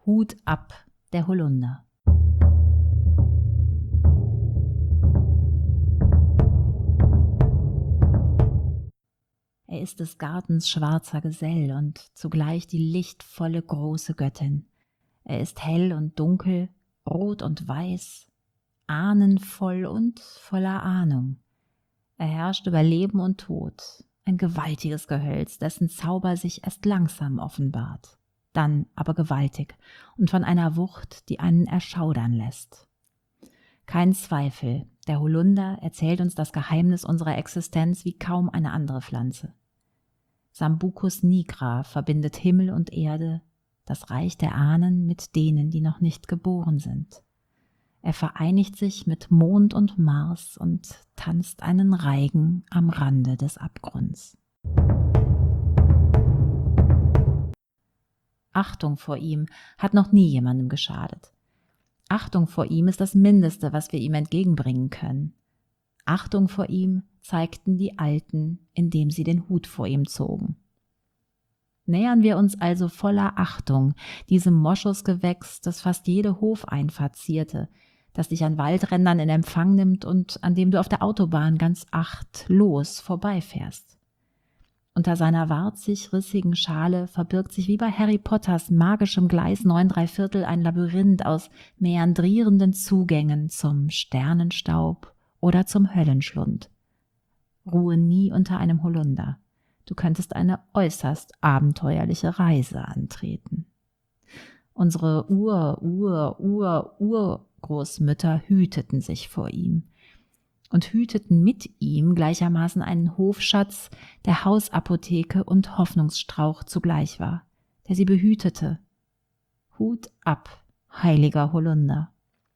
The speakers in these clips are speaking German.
Hut ab, der Holunder. Er ist des Gartens schwarzer Gesell und zugleich die lichtvolle große Göttin. Er ist hell und dunkel, rot und weiß, ahnenvoll und voller Ahnung. Er herrscht über Leben und Tod, ein gewaltiges Gehölz, dessen Zauber sich erst langsam offenbart, dann aber gewaltig und von einer Wucht, die einen erschaudern lässt. Kein Zweifel, der Holunder erzählt uns das Geheimnis unserer Existenz wie kaum eine andere Pflanze. Sambucus nigra verbindet Himmel und Erde, das Reich der Ahnen mit denen, die noch nicht geboren sind. Er vereinigt sich mit Mond und Mars und tanzt einen Reigen am Rande des Abgrunds. Achtung vor ihm hat noch nie jemandem geschadet. Achtung vor ihm ist das Mindeste, was wir ihm entgegenbringen können. Achtung vor ihm zeigten die Alten, indem sie den Hut vor ihm zogen. Nähern wir uns also voller Achtung diesem Moschusgewächs, das fast jede Hofeinfahrt zierte, das dich an Waldrändern in Empfang nimmt und an dem du auf der Autobahn ganz achtlos vorbeifährst. Unter seiner warzig-rissigen Schale verbirgt sich wie bei Harry Potters magischem Gleis 9 3/4 ein Labyrinth aus meandrierenden Zugängen zum Sternenstaub oder zum Höllenschlund. Ruhe nie unter einem Holunder. Du könntest eine äußerst abenteuerliche Reise antreten. Unsere Urgroßmütter hüteten sich vor ihm und hüteten mit ihm gleichermaßen einen Hofschatz, der Hausapotheke und Hoffnungsstrauch zugleich war, der sie behütete. Hut ab, heiliger Holunder.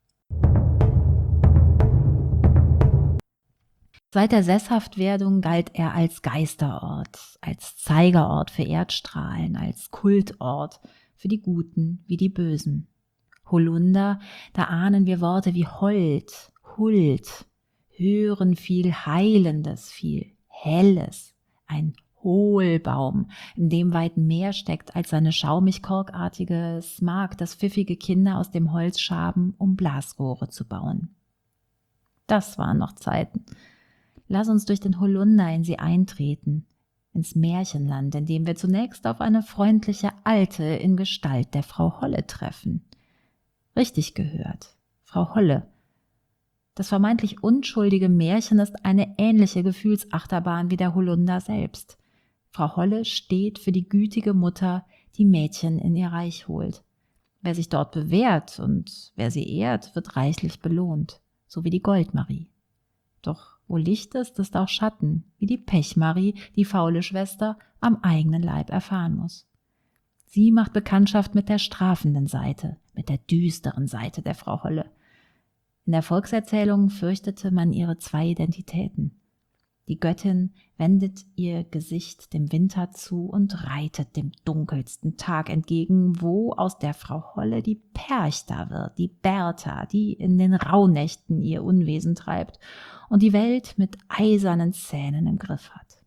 Seit der Sesshaftwerdung galt er als Geisterort, als Zeigerort für Erdstrahlen, als Kultort für die Guten wie die Bösen. Holunder, da ahnen wir Worte wie Hold, Huld, hören viel Heilendes, viel Helles, ein Hohlbaum, in dem weit mehr steckt als seine schaumig-korkartige Smaragd, das pfiffige Kinder aus dem Holz schaben, um Blasrohre zu bauen. Das waren noch Zeiten. Lass uns durch den Holunder in sie eintreten, ins Märchenland, in dem wir zunächst auf eine freundliche Alte in Gestalt der Frau Holle treffen. Richtig gehört, Frau Holle. Das vermeintlich unschuldige Märchen ist eine ähnliche Gefühlsachterbahn wie der Holunder selbst. Frau Holle steht für die gütige Mutter, die Mädchen in ihr Reich holt. Wer sich dort bewährt und wer sie ehrt, wird reichlich belohnt, so wie die Goldmarie. Doch wo Licht ist, ist auch Schatten, wie die Pechmarie, die faule Schwester, am eigenen Leib erfahren muss. Sie macht Bekanntschaft mit der strafenden Seite, mit der düsteren Seite der Frau Holle. In der Volkserzählung fürchtete man ihre 2 Identitäten. Die Göttin wendet ihr Gesicht dem Winter zu und reitet dem dunkelsten Tag entgegen, wo aus der Frau Holle die Perchta wird, die Bertha, die in den Rauhnächten ihr Unwesen treibt und die Welt mit eisernen Zähnen im Griff hat.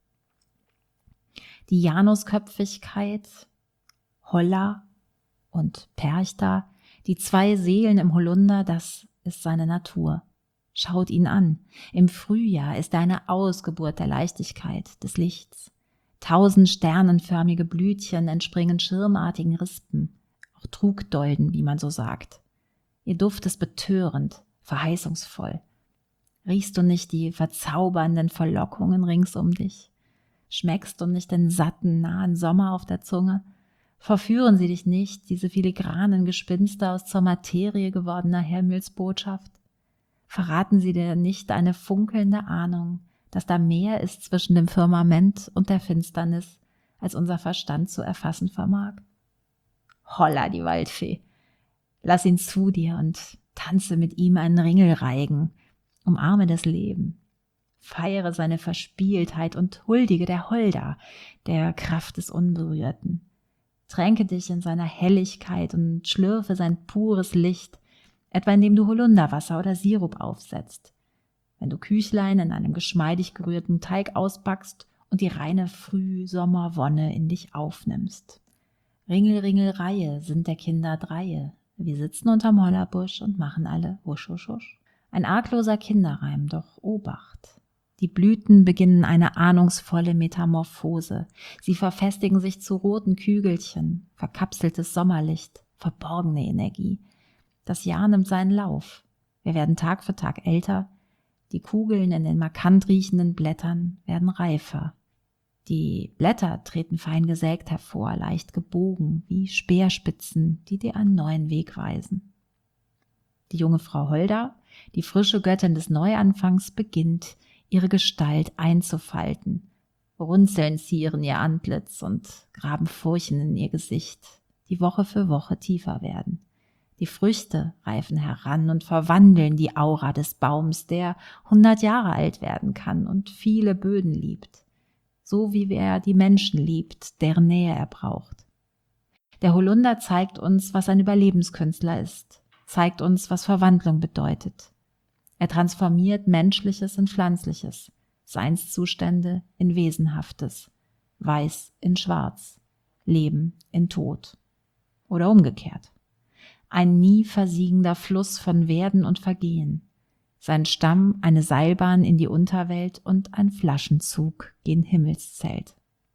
Die Janusköpfigkeit, Holla und Perchta, die 2 Seelen im Holunder, das ist seine Natur. Schaut ihn an. Im Frühjahr ist er eine Ausgeburt der Leichtigkeit, des Lichts. 1000 sternenförmige Blütchen entspringen schirmartigen Rispen, auch Trugdolden, wie man so sagt. Ihr Duft ist betörend, verheißungsvoll. Riechst du nicht die verzaubernden Verlockungen rings um dich? Schmeckst du nicht den satten, nahen Sommer auf der Zunge? Verführen sie dich nicht, diese filigranen Gespinste aus zur Materie gewordener Himmelsbotschaft? Verraten sie dir nicht eine funkelnde Ahnung, dass da mehr ist zwischen dem Firmament und der Finsternis, als unser Verstand zu erfassen vermag? Holla, die Waldfee! Lass ihn zu dir und tanze mit ihm einen Ringelreigen, umarme das Leben, feiere seine Verspieltheit und huldige der Holda, der Kraft des Unberührten. Tränke dich in seiner Helligkeit und schlürfe sein pures Licht, etwa indem du Holunderwasser oder Sirup aufsetzt, wenn du Küchlein in einem geschmeidig gerührten Teig ausbackst und die reine Frühsommerwonne in dich aufnimmst. Ringel, Ringel, Reihe sind der Kinder Dreie. Wir sitzen unterm Hollerbusch und machen alle husch, husch, husch. Ein argloser Kinderreim, doch Obacht. Die Blüten beginnen eine ahnungsvolle Metamorphose. Sie verfestigen sich zu roten Kügelchen, verkapseltes Sommerlicht, verborgene Energie. Das Jahr nimmt seinen Lauf. Wir werden Tag für Tag älter. Die Kugeln in den markant riechenden Blättern werden reifer. Die Blätter treten fein gesägt hervor, leicht gebogen, wie Speerspitzen, die dir einen neuen Weg weisen. Die junge Frau Holda, die frische Göttin des Neuanfangs, beginnt, ihre Gestalt einzufalten. Runzeln zieren ihr Antlitz und graben Furchen in ihr Gesicht, die Woche für Woche tiefer werden. Die Früchte reifen heran und verwandeln die Aura des Baums, der 100 Jahre alt werden kann und viele Böden liebt. So wie er die Menschen liebt, deren Nähe er braucht. Der Holunder zeigt uns, was ein Überlebenskünstler ist, zeigt uns, was Verwandlung bedeutet. Er transformiert Menschliches in Pflanzliches, Seinszustände in Wesenhaftes, Weiß in Schwarz, Leben in Tod. Oder umgekehrt. Ein nie versiegender Fluss von Werden und Vergehen. Sein Stamm eine Seilbahn in die Unterwelt und ein Flaschenzug gen Himmelszelt.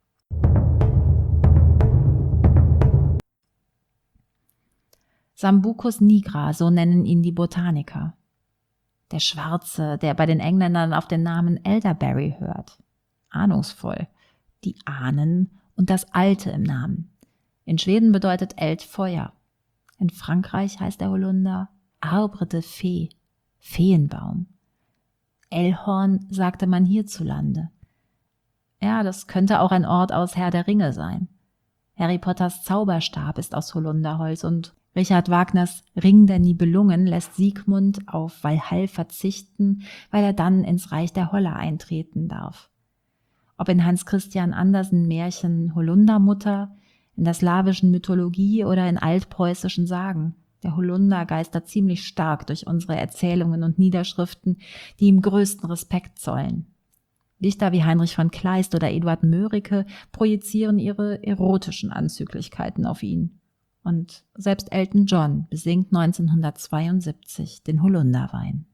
Sambucus nigra, so nennen ihn die Botaniker. Der Schwarze, der bei den Engländern auf den Namen Elderberry hört. Ahnungsvoll. Die Ahnen und das Alte im Namen. In Schweden bedeutet Eld Feuer. In Frankreich heißt der Holunder Arbre de Fée, Feenbaum. Elhorn sagte man hierzulande. Ja, das könnte auch ein Ort aus Herr der Ringe sein. Harry Potters Zauberstab ist aus Holunderholz und Richard Wagners Ring der Nibelungen lässt Siegmund auf Walhall verzichten, weil er dann ins Reich der Holler eintreten darf. Ob in Hans Christian Andersen Märchen Holundermutter, in der slawischen Mythologie oder in altpreußischen Sagen. Der Holunder geistert ziemlich stark durch unsere Erzählungen und Niederschriften, die ihm größten Respekt zollen. Dichter wie Heinrich von Kleist oder Eduard Mörike projizieren ihre erotischen Anzüglichkeiten auf ihn. Und selbst Elton John besingt 1972 den Holunderwein.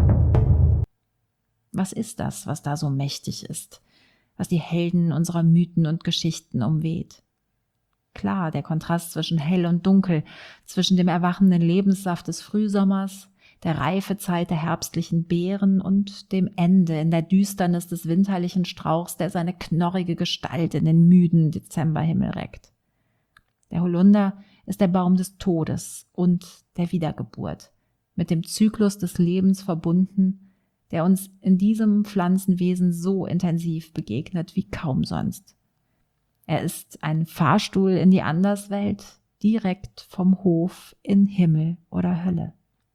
Was ist das, was da so mächtig ist, was die Helden unserer Mythen und Geschichten umweht? Klar, der Kontrast zwischen hell und dunkel, zwischen dem erwachenden Lebenssaft des Frühsommers, der Reifezeit der herbstlichen Beeren und dem Ende in der Düsternis des winterlichen Strauchs, der seine knorrige Gestalt in den müden Dezemberhimmel reckt. Der Holunder ist der Baum des Todes und der Wiedergeburt, mit dem Zyklus des Lebens verbunden, der uns in diesem Pflanzenwesen so intensiv begegnet wie kaum sonst. Er ist ein Fahrstuhl in die Anderswelt, direkt vom Hof in Himmel oder Hölle.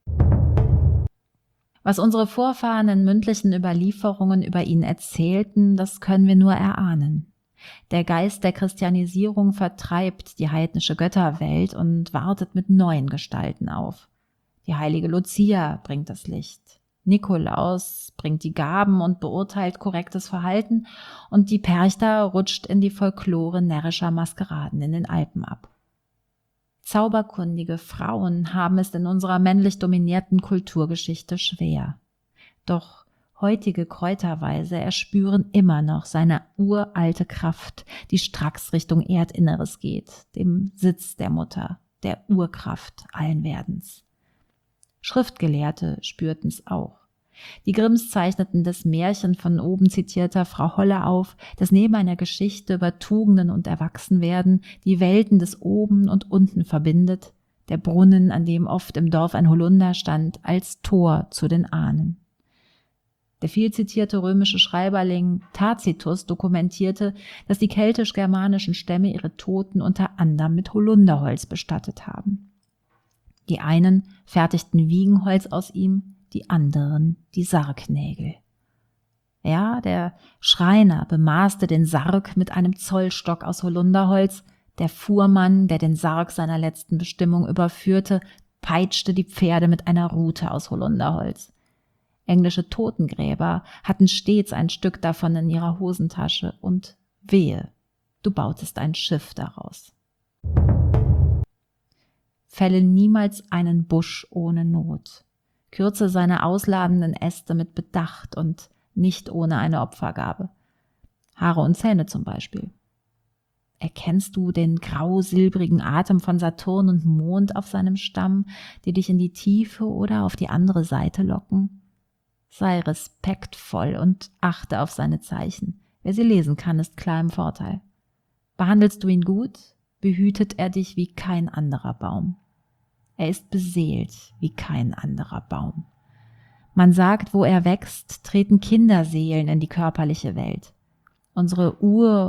Was unsere Vorfahren in mündlichen Überlieferungen über ihn erzählten, das können wir nur erahnen. Der Geist der Christianisierung vertreibt die heidnische Götterwelt und wartet mit neuen Gestalten auf. Die heilige Lucia bringt das Licht. Nikolaus bringt die Gaben und beurteilt korrektes Verhalten und die Perchta rutscht in die Folklore närrischer Maskeraden in den Alpen ab. Zauberkundige Frauen haben es in unserer männlich dominierten Kulturgeschichte schwer. Doch heutige Kräuterweise erspüren immer noch seine uralte Kraft, die stracks Richtung Erdinneres geht, dem Sitz der Mutter, der Urkraft allen Werdens. Schriftgelehrte spürten's auch. Die Grimms zeichneten das Märchen von oben zitierter Frau Holle auf, das neben einer Geschichte über Tugenden und Erwachsenwerden die Welten des Oben und Unten verbindet, der Brunnen, an dem oft im Dorf ein Holunder stand, als Tor zu den Ahnen. Der viel zitierte römische Schreiberling Tacitus dokumentierte, dass die keltisch-germanischen Stämme ihre Toten unter anderem mit Holunderholz bestattet haben. Die einen fertigten Wiegenholz aus ihm, die anderen die Sargnägel. Ja, der Schreiner bemaßte den Sarg mit einem Zollstock aus Holunderholz, der Fuhrmann, der den Sarg seiner letzten Bestimmung überführte, peitschte die Pferde mit einer Rute aus Holunderholz. Englische Totengräber hatten stets ein Stück davon in ihrer Hosentasche und wehe, du bautest ein Schiff daraus. Fälle niemals einen Busch ohne Not. Kürze seine ausladenden Äste mit Bedacht und nicht ohne eine Opfergabe. Haare und Zähne zum Beispiel. Erkennst du den grau-silbrigen Atem von Saturn und Mond auf seinem Stamm, die dich in die Tiefe oder auf die andere Seite locken? Sei respektvoll und achte auf seine Zeichen. Wer sie lesen kann, ist klar im Vorteil. Behandelst du ihn gut, behütet er dich wie kein anderer Baum. Er ist beseelt wie kein anderer Baum. Man sagt, wo er wächst, treten Kinderseelen in die körperliche Welt. Unsere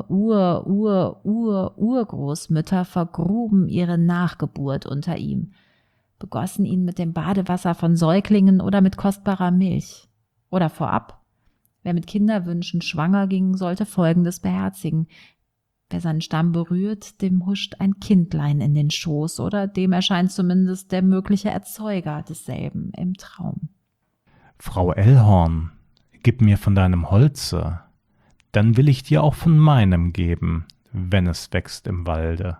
Urgroßmütter vergruben ihre Nachgeburt unter ihm, begossen ihn mit dem Badewasser von Säuglingen oder mit kostbarer Milch. Oder vorab, wer mit Kinderwünschen schwanger ging, sollte Folgendes beherzigen: Wer seinen Stamm berührt, dem huscht ein Kindlein in den Schoß oder dem erscheint zumindest der mögliche Erzeuger desselben im Traum. Frau Ellhorn, gib mir von deinem Holze, dann will ich dir auch von meinem geben, wenn es wächst im Walde.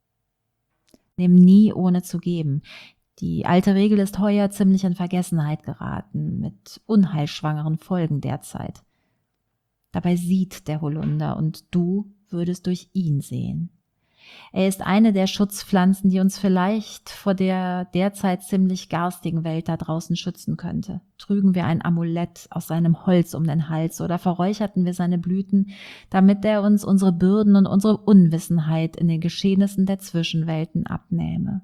Nimm nie ohne zu geben. Die alte Regel ist heuer ziemlich in Vergessenheit geraten, mit unheilschwangeren Folgen derzeit. Dabei sieht der Holunder und du würdest durch ihn sehen. Er ist eine der Schutzpflanzen, die uns vielleicht vor der derzeit ziemlich garstigen Welt da draußen schützen könnte. Trügen wir ein Amulett aus seinem Holz um den Hals oder verräucherten wir seine Blüten, damit er uns unsere Bürden und unsere Unwissenheit in den Geschehnissen der Zwischenwelten abnähme.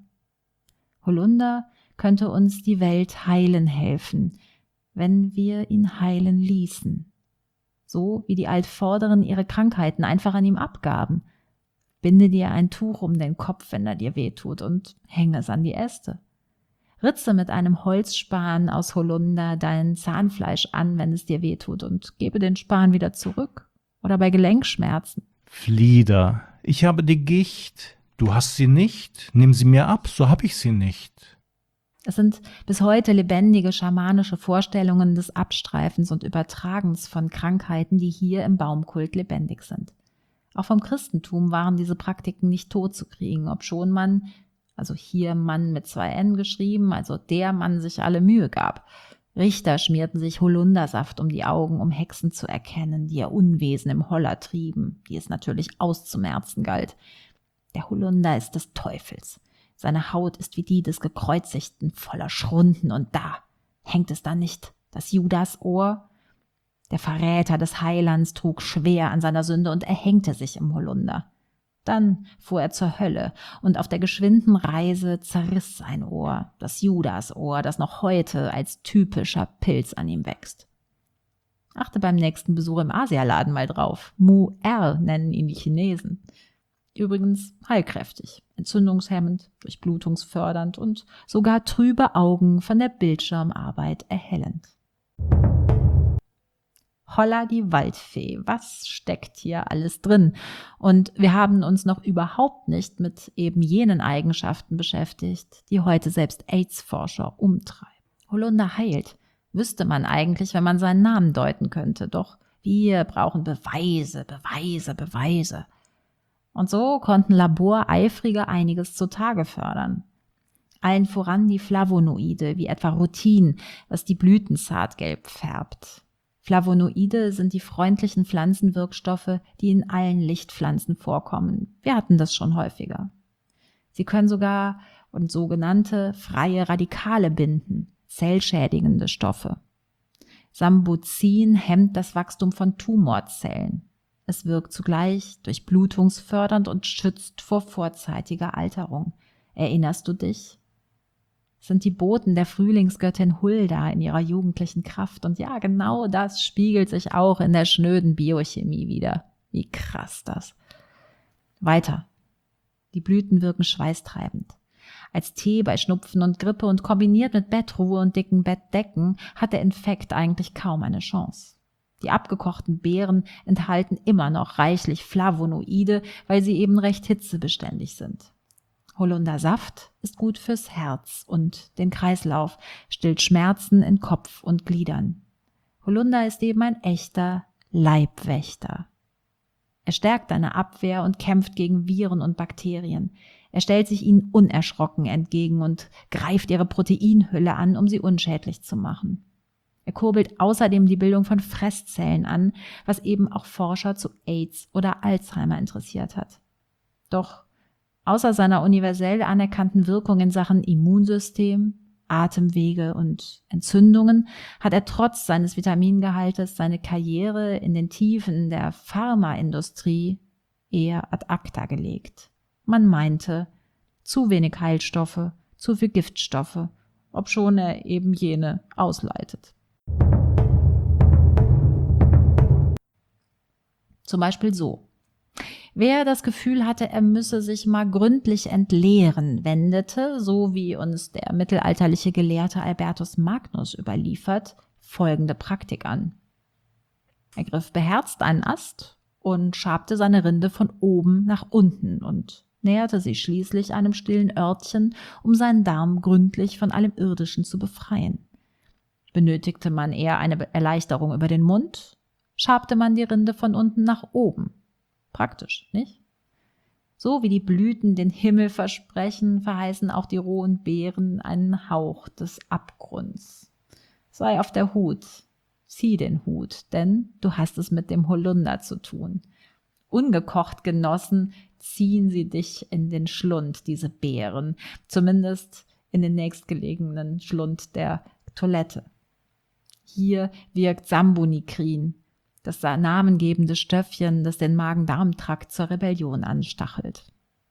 Holunder könnte uns die Welt heilen helfen, wenn wir ihn heilen ließen. So wie die Altvorderen ihre Krankheiten einfach an ihm abgaben. Binde dir ein Tuch um den Kopf, wenn er dir wehtut, und hänge es an die Äste. Ritze mit einem Holzspan aus Holunder dein Zahnfleisch an, wenn es dir wehtut, und gebe den Span wieder zurück. Oder bei Gelenkschmerzen. Flieder, ich habe die Gicht, du hast sie nicht, nimm sie mir ab, so hab ich sie nicht. Es sind bis heute lebendige schamanische Vorstellungen des Abstreifens und Übertragens von Krankheiten, die hier im Baumkult lebendig sind. Auch vom Christentum waren diese Praktiken nicht totzukriegen, obschon man, also hier Mann mit 2 N geschrieben, also der Mann sich alle Mühe gab. Richter schmierten sich Holundersaft um die Augen, um Hexen zu erkennen, die ihr Unwesen im Holler trieben, die es natürlich auszumerzen galt. Der Holunder ist des Teufels. Seine Haut ist wie die des Gekreuzigten, voller Schrunden, und da hängt es dann nicht, das Judasohr? Der Verräter des Heilands trug schwer an seiner Sünde und erhängte sich im Holunder. Dann fuhr er zur Hölle, und auf der geschwinden Reise zerriss sein Ohr, das Judasohr, das noch heute als typischer Pilz an ihm wächst. Achte beim nächsten Besuch im Asialaden mal drauf. Mu-Er nennen ihn die Chinesen. Übrigens heilkräftig, entzündungshemmend, durchblutungsfördernd und sogar trübe Augen von der Bildschirmarbeit erhellend. Holla die Waldfee, was steckt hier alles drin? Und wir haben uns noch überhaupt nicht mit eben jenen Eigenschaften beschäftigt, die heute selbst AIDS-Forscher umtreiben. Holunder heilt, wüsste man eigentlich, wenn man seinen Namen deuten könnte. Doch wir brauchen Beweise. Und so konnten Laboreifrige einiges zutage fördern. Allen voran die Flavonoide, wie etwa Rutin, was die Blüten zartgelb färbt. Flavonoide sind die freundlichen Pflanzenwirkstoffe, die in allen Lichtpflanzen vorkommen. Wir hatten das schon häufiger. Sie können sogar sogenannte freie Radikale binden, zellschädigende Stoffe. Sambuzin hemmt das Wachstum von Tumorzellen. Es wirkt zugleich durchblutungsfördernd und schützt vor vorzeitiger Alterung. Erinnerst du dich? Sind die Boten der Frühlingsgöttin Hulda in ihrer jugendlichen Kraft. Und ja, genau das spiegelt sich auch in der schnöden Biochemie wider. Wie krass das. Weiter. Die Blüten wirken schweißtreibend. Als Tee bei Schnupfen und Grippe und kombiniert mit Bettruhe und dicken Bettdecken hat der Infekt eigentlich kaum eine Chance. Die abgekochten Beeren enthalten immer noch reichlich Flavonoide, weil sie eben recht hitzebeständig sind. Holundersaft ist gut fürs Herz und den Kreislauf, stillt Schmerzen in Kopf und Gliedern. Holunder ist eben ein echter Leibwächter. Er stärkt deine Abwehr und kämpft gegen Viren und Bakterien. Er stellt sich ihnen unerschrocken entgegen und greift ihre Proteinhülle an, um sie unschädlich zu machen. Er kurbelt außerdem die Bildung von Fresszellen an, was eben auch Forscher zu AIDS oder Alzheimer interessiert hat. Doch außer seiner universell anerkannten Wirkung in Sachen Immunsystem, Atemwege und Entzündungen hat er trotz seines Vitamingehaltes seine Karriere in den Tiefen der Pharmaindustrie eher ad acta gelegt. Man meinte, zu wenig Heilstoffe, zu viel Giftstoffe, obschon er eben jene ausleitet. Zum Beispiel so. Wer das Gefühl hatte, er müsse sich mal gründlich entleeren, wendete, so wie uns der mittelalterliche Gelehrte Albertus Magnus überliefert, folgende Praktik an. Er griff beherzt einen Ast und schabte seine Rinde von oben nach unten und näherte sich schließlich einem stillen Örtchen, um seinen Darm gründlich von allem Irdischen zu befreien. Benötigte man eher eine Erleichterung über den Mund, schabte man die Rinde von unten nach oben. Praktisch, nicht? So wie die Blüten den Himmel versprechen, verheißen auch die rohen Beeren einen Hauch des Abgrunds. Sei auf der Hut, zieh den Hut, denn du hast es mit dem Holunder zu tun. Ungekocht genossen, ziehen sie dich in den Schlund, diese Beeren, zumindest in den nächstgelegenen Schlund der Toilette. Hier wirkt Sambunikrin, das namengebende Stöffchen, das den Magen-Darm-Trakt zur Rebellion anstachelt.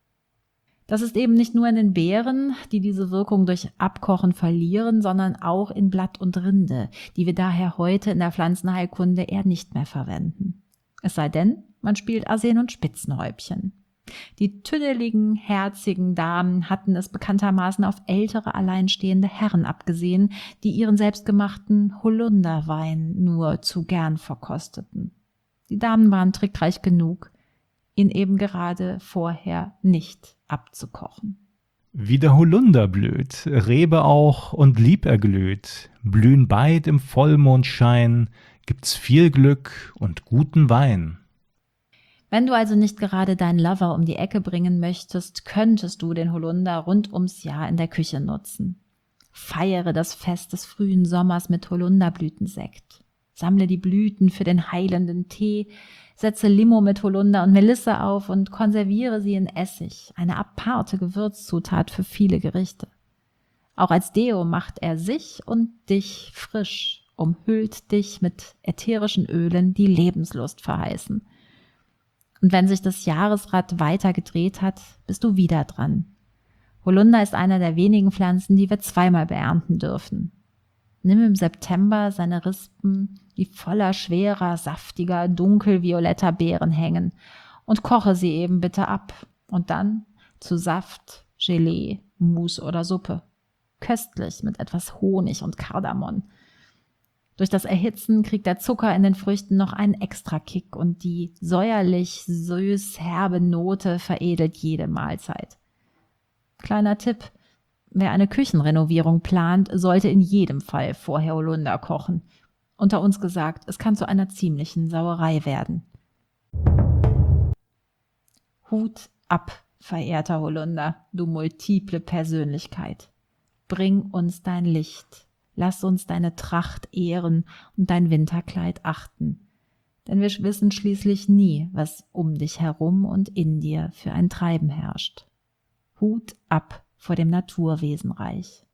Das ist eben nicht nur in den Beeren, die diese Wirkung durch Abkochen verlieren, sondern auch in Blatt und Rinde, die wir daher heute in der Pflanzenheilkunde eher nicht mehr verwenden. Es sei denn, man spielt Arsen und Spitzenhäubchen. Die tüdeligen, herzigen Damen hatten es bekanntermaßen auf ältere, alleinstehende Herren abgesehen, die ihren selbstgemachten Holunderwein nur zu gern verkosteten. Die Damen waren trickreich genug, ihn eben gerade vorher nicht abzukochen. Wie der Holunder blüht, Rebe auch und lieb erglüht, blühen beid im Vollmondschein, gibt's viel Glück und guten Wein. Wenn du also nicht gerade deinen Lover um die Ecke bringen möchtest, könntest du den Holunder rund ums Jahr in der Küche nutzen. Feiere das Fest des frühen Sommers mit Holunderblütensekt. Sammle die Blüten für den heilenden Tee, setze Limo mit Holunder und Melisse auf und konserviere sie in Essig, eine aparte Gewürzzutat für viele Gerichte. Auch als Deo macht er sich und dich frisch, umhüllt dich mit ätherischen Ölen, die Lebenslust verheißen. Und wenn sich das Jahresrad weiter gedreht hat, bist du wieder dran. Holunder ist einer der wenigen Pflanzen, die wir zweimal beernten dürfen. Nimm im September seine Rispen, die voller schwerer, saftiger, dunkelvioletter Beeren hängen, und koche sie eben bitte ab und dann zu Saft, Gelee, Mousse oder Suppe. Köstlich mit etwas Honig und Kardamom. Durch das Erhitzen kriegt der Zucker in den Früchten noch einen Extra-Kick und die säuerlich süß-herbe Note veredelt jede Mahlzeit. Kleiner Tipp: Wer eine Küchenrenovierung plant, sollte in jedem Fall vorher Holunder kochen. Unter uns gesagt, es kann zu einer ziemlichen Sauerei werden. Hut ab, verehrter Holunder, du multiple Persönlichkeit. Bring uns dein Licht. Lass uns deine Tracht ehren und dein Winterkleid achten. Denn wir wissen schließlich nie, was um dich herum und in dir für ein Treiben herrscht. Hut ab vor dem Naturwesenreich.